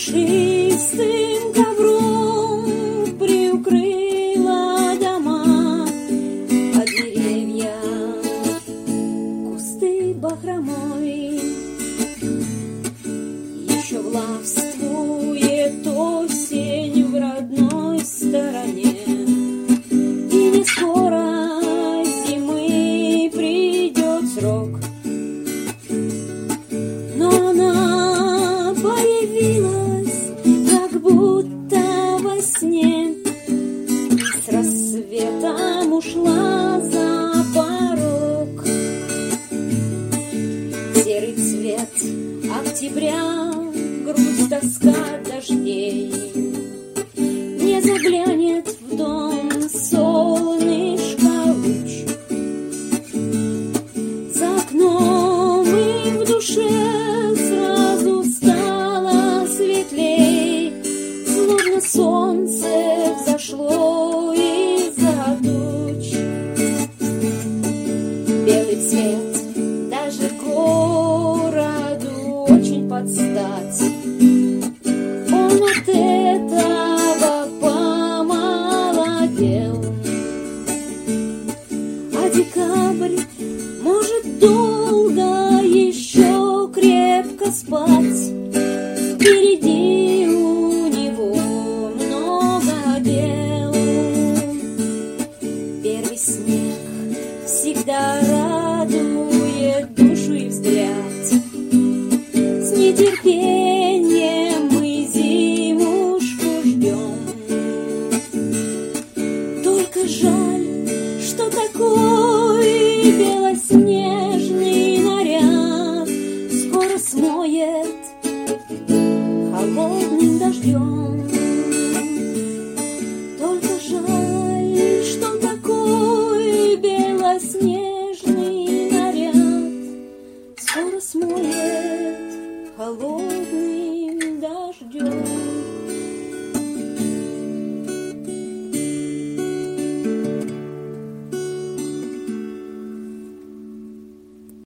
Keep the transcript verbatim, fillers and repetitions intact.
пушистым ковром приукрыла дома, а деревья кусты бахромой. Еще властвует осень в родной стороне, и не скоро зимы придет срок. Но она появилась, как будто во сне, и с рассветом ушла за порог. Серый цвет октября, грусть, тоска дождей, не заглянет в дом солнышко луч. За окном и в душе сразу стало светлей, словно солнце взошло из-за туч. Белый цвет даже городу очень подстать. Он от этого помолодел. А декабрь может долго еще крепко спать. Впереди у него много дел. Первый снег всегда радует душу и взгляд. С нетерпением мы зимушку ждем. Только жаль, что такой белоснежный наряд скоро смоет холодным дождем. Только жаль, что такой белоснежный наряд скоро смоет холодным дождем.